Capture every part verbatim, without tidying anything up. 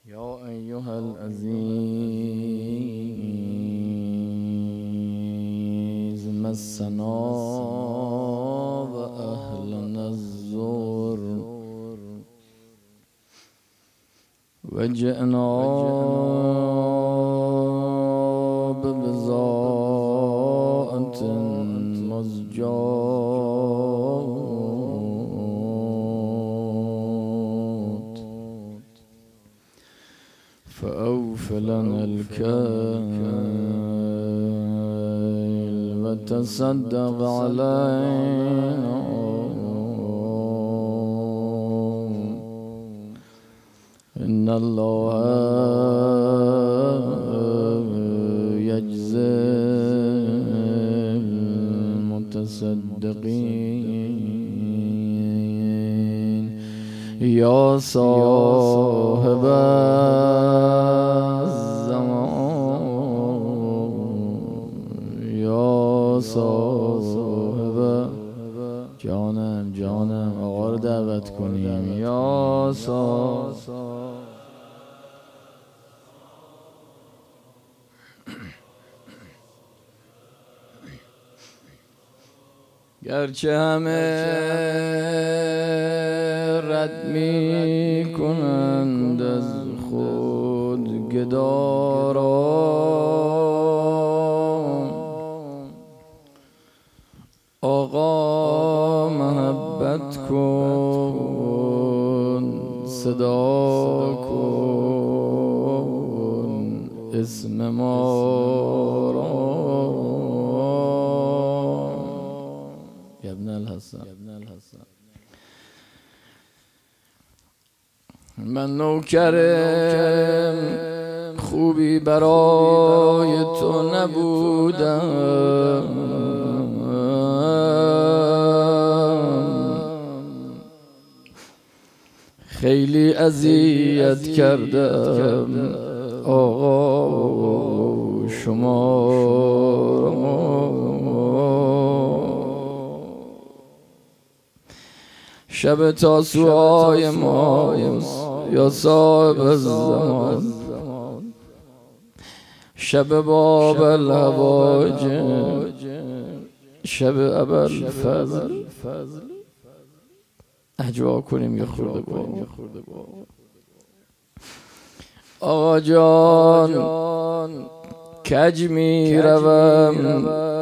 يا أيها العزيز مسنا وأهلنا الزور وجئنا ببضاعة مزجاة فأوف لنا الكيل وتصدق علينا إن الله يجزي المتصدقين يا صاحب یا صاحب جانم جانم آقا رو دعوت کنیم یا صاحب گرچه همه رد می کنند از خود گداران آقا محبت کن صدا کن اسم ما را یا ابن الحسن من نوکرم خوبی برای تو نبودم خیلی اذیت کردم آقا شما شب تاسوهای ماست یا صاحب الزمان شب باب الهواجم شب ابوالفضل اجوا کنیم یه خورده با آقا جان کج می روم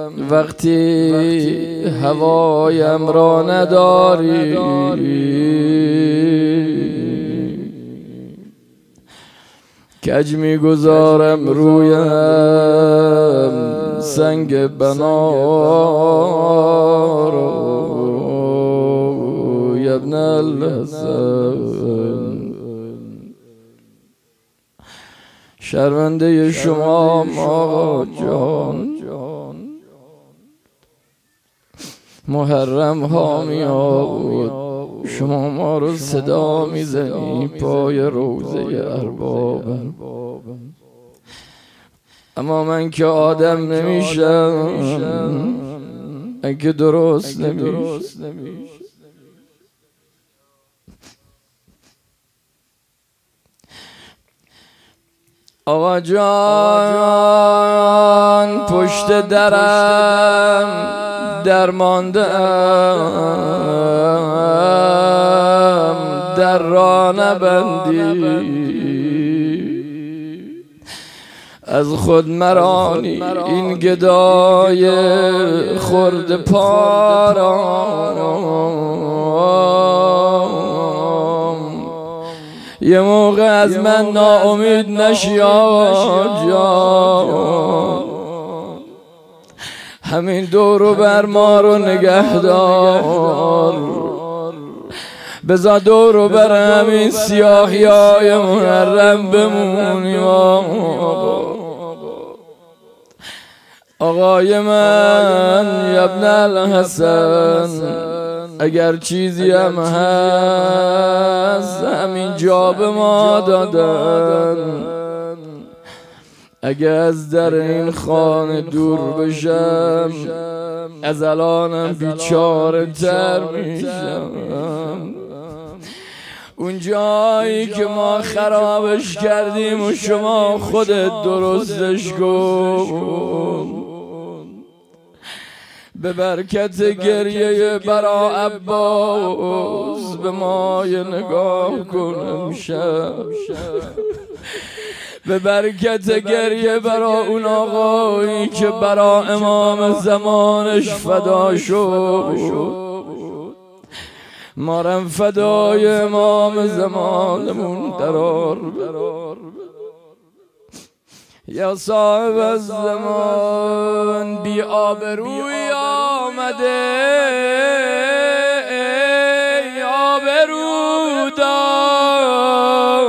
وقتی هوایم را نداری کج می گذارم رویم سنگ بنا رو یا ابن الحسن شرمنده شما آقا جان محرم ها میاد شما ما رو صدا میزنی پای روضه ارباب اما من که آدم نمیشم اگه درست نمیشه آقا جان پشت درم درماندم در را نبندی از خود مرانی این گدای خرد پارام یه موقع از من ناامید نشی آقا جان همین دورو بر ما رو نگهدار بذار دورو بر همین سیاهی های محرم بمونی آقای من یا ابن الحسن اگر چیزی هم هست همین جا به ما دادن اگه از در این خانه دور بشم از الانم بیچاره تر میشم اون جایی که ما خرابش کردیم و شما خودت درستش کن. به برکت گریه برا عباس به ما یه نگاه کن امشب. به برکت گریه برا اون آقایی که برا امام زمانش فدا شد، مارم فدای امام زمانمون قرار بده. یا صاحب الزمان بی آبروی آمده، ای آبرو دار،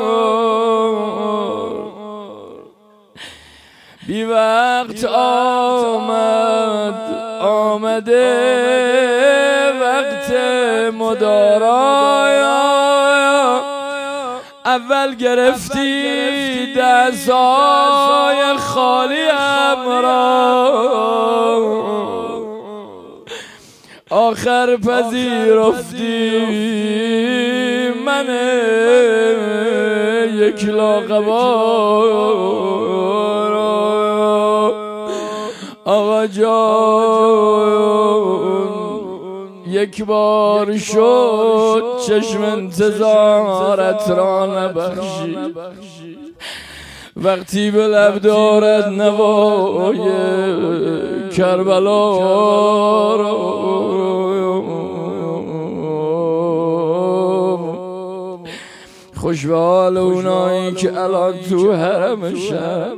بی وقت آمد آمده وقت مدارا. اول گرفتی دستای خالی را، آخر پذیرفتی من یک لاغبار. آقا جان یک بار شد چشم انتظارت را نبخشی، وقتی به لب دارد نوای کربلا را. خوش به حال اونایی که الان تو حرمشن.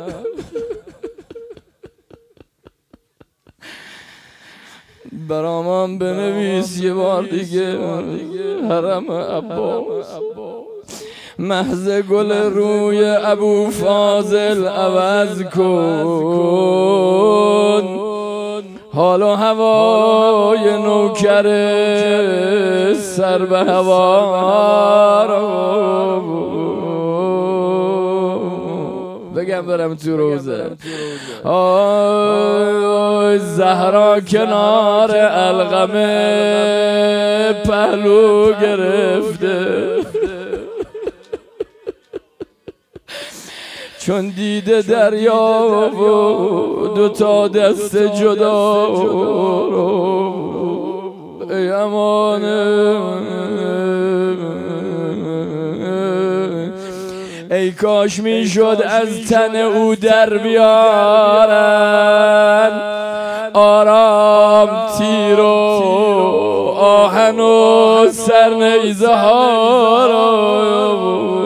برامم بنویس یه بار دیگه حرم عباس، محض گل روی ابو فاضل عوض کن. حال و هوای نوکر سر به هوا را بگم برم تو روزه. آی زهرا کنار القمه پهلو گرفته، چون دیده دریا و دوتا دست جدا. ای امانه ای کاش میشد از تن او در بیارن آرام تیر و آهن و سرنیزه ها را.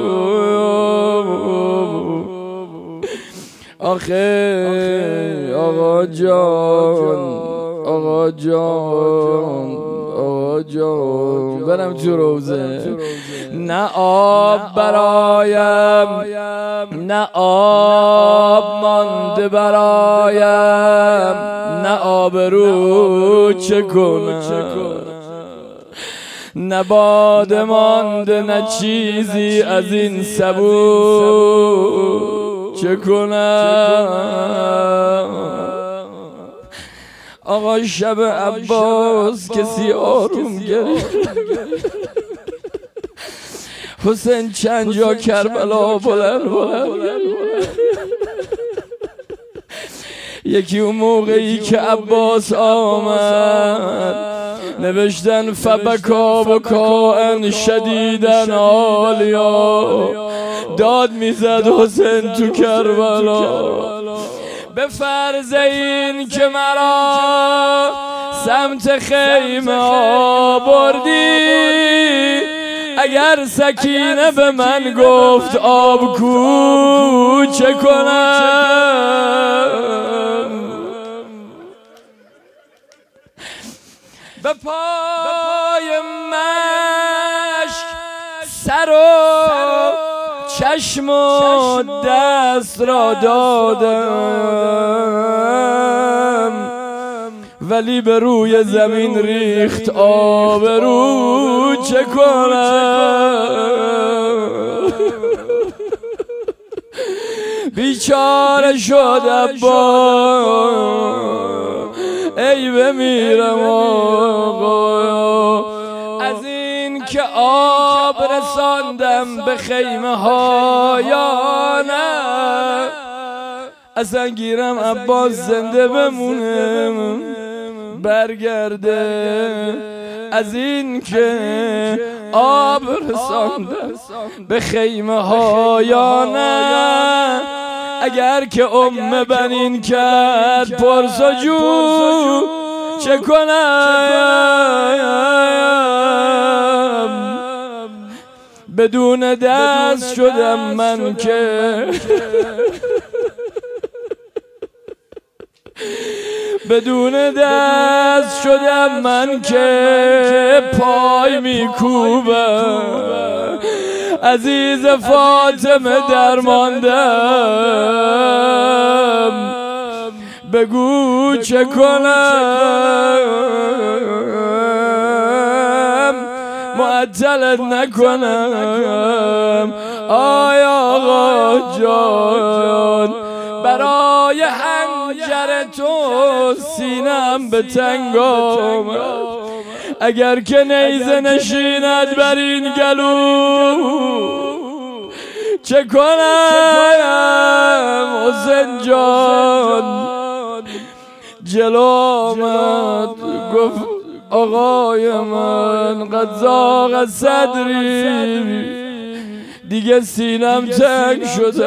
آخه آقا جان آقا جان آقا جان برم تو روزه. نه آب برایم نه آب مانده برایم، نه آبرو چه کنم، نه باد مانده نه چیزی از این سبو چه کنم. آقا شب عباس کسی آروم گرفت، حسین چند جا کربلا بلند بلند. یکی اون موقعی که عباس آمد نوشتن فبکا بکاء شدیدن عالیا، داد میزد حسین تو کربلا. به فرض این که مرا سمت خیمه آوردی، اگر سکینه به من گفت آب کو چه کنم. به پای مشک سر و چشم و دست را دادم، ولی به روی زمین ریخت آب رو چه کنم. بیچاره شد عباس ای بمیرم آقا، از این که آب برساندم به خیمه ها یا نه؟ اصلا گیرم عباس زنده بمونه برگرده از این که آب رساندم به خیمه ها یا نه؟ اگر که ام بنین کرد پرسجو چه کنم؟ بدون دست شدم من که بدون دست شدم من که پای میکوبم عزیز فاطمه درماندم بگو چه کنم معطلت نکنم آی آقا جان برای حنجر تو سینم به تنگ آمد اگر که نیزه نشیند بر این گلو چه کنم حسین جان جلو آمد گفت آقای من قد ضاق صدری دیگه سینم تنگ شده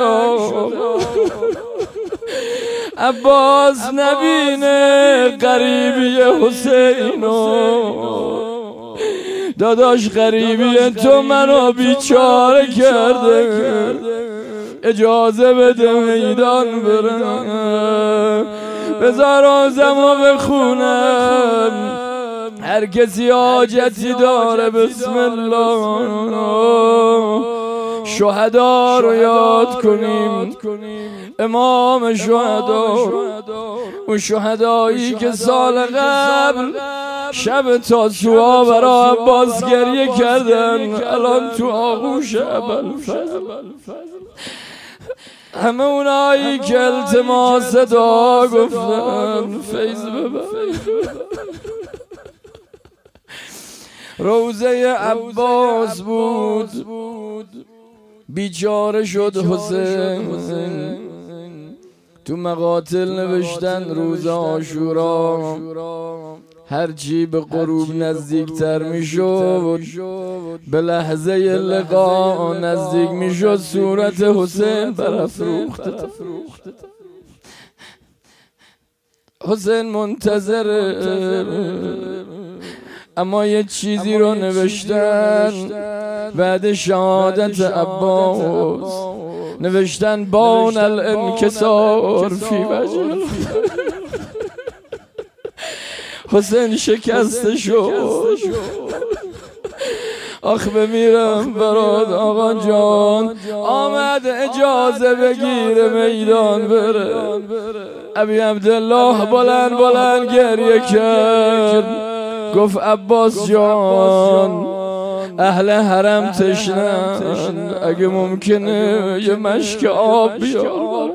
عباس نبینه قریبی حسینو داداش غریبی تو منو بیچاره کرده اجازه بده میدان برم بذار آزمو بخونم هر کسی حاجتی داره بسم الله شهدا رو یاد کنیم امام شهدا اون شهدایی که سال قبل شب تاسوعا برای عباس گریه کردن الان تو آغوش ابوالفضل همه اونایی که التماس دعا گفتن فیض ببر روزه عباس بود بیچاره شد حسین تو مقاتل نوشتن روز عاشورا هرچی به غروب نزدیکتر میشد به لحظه لقا نزدیک میشد صورت حسین برافروخته حسین منتظر اما یه چیزی رو نوشتن بعد شهادت عباس نوشتن بان الانکسار فی وجه حسین شکسته شد آخ بمیرم برات آقا جان آمد اجازه بگیره میدان بره ابی عبدالله بلند بلند گریه کرد گفت عباس جان اهل حرم تشنن اگه ممکنه یه مشک آب بیار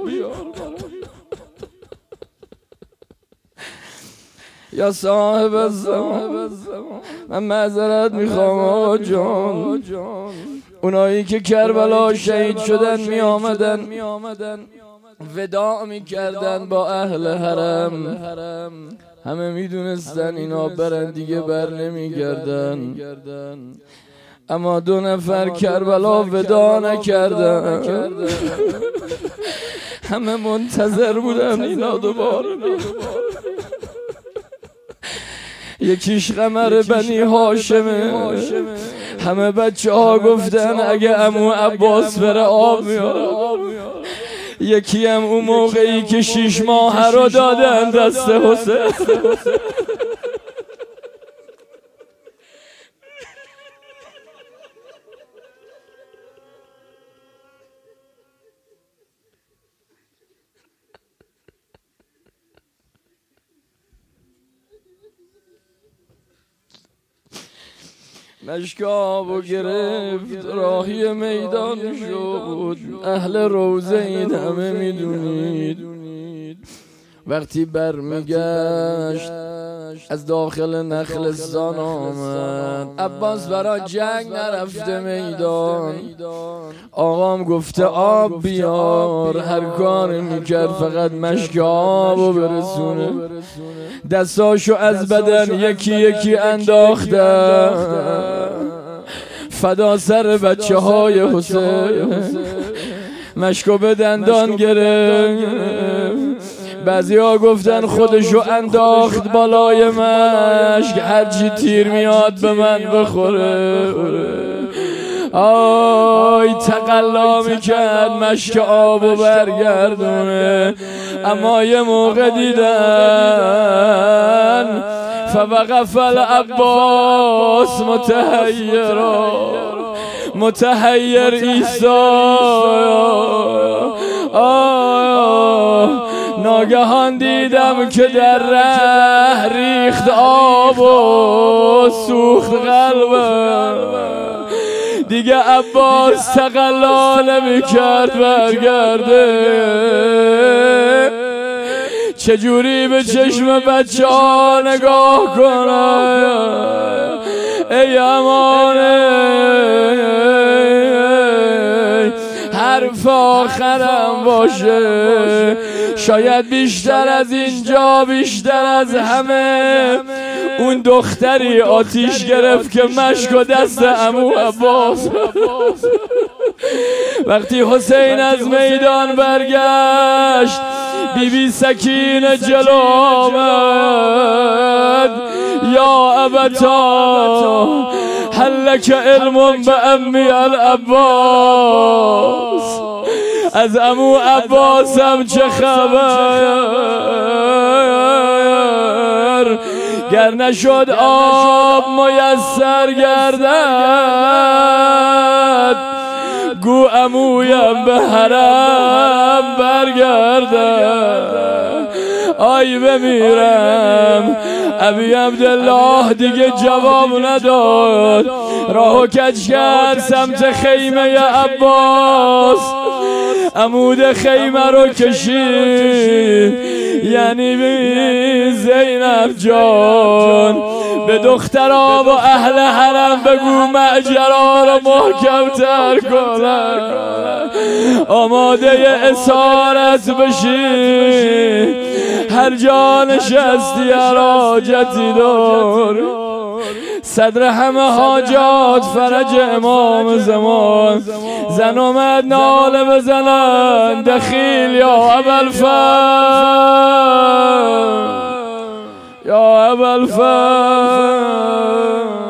یا صاحب الزمان من معذرت میخوام آقا جان اونایی که کربلا شهید شدن می آمدن وداع میکردن با اهل حرم همه میدونستن اینا برن دیگه بر نمیگردن اما دو نفر کربلا وداع نکردن همه منتظر بودن اینا دوباره یکیش قمر بنی هاشمه همه بچه ها گفتن اگه عمو عباس بره آب میاره یکی هم اون موقعی که شیش ماه رو دادن دست حسین مشکابو گرفت راهی میدان شد اهل روزه این همه میدونید وقتی برمیگشت از داخل نخلستان آمد. عباس برای جنگ نرفته میدان، آقام گفته آب بیار. هر کاری میکرد فقط مشک آبو برسونه. دستاشو از بدن یکی یکی انداختن فدا سر بچه های حسین. مشکو به دندان گرفت. بعضی ها گفتن خودشو انداخت بالای مشک، هرچی تیر میاد به من بخوره. آی تقلا میکرد مشک آبو برگردونه، اما یه موقع دیدن فوقف العباس متحیرا متحیر ایسا. ناگهان دیدم که در ره ریخت آب و سوخت قلبم. دیگه عباس تقلا نمی کرد برگرده. چجوری به چشم بچه ها نگاه کنم؟ ای امانه حرف آخرم باشه. شاید بیشتر از اینجا، بیشتر از همه اون دختری آتیش گرفت که مشک و دست عمو عباس. وقتی حسین از میدان برگشت، بی بی سکینه جلو آمد. یا ابتا هل لک علم به امی العباس، از عمو عباسم چه خبر؟ گر نشد آب میسر گردد، گو عمویم به حرم برگردد. آی بمیرم. ابی عبدالله دیگه جواب نداد، راهو کج کرد سمت خیمه عباس. عمود خیمه رو کشید، یعنی بی زینب جان به دخترها و اهل حرم بگو معجرا رو محکم تر کنن، آماده اسارت بشی. هر جا نشستی حاجتی دار، صدر همه حاجات فرج امام زمان. زن اومد ناله بزنن دخیل یا ابوالفضل، یا ابوالفضل.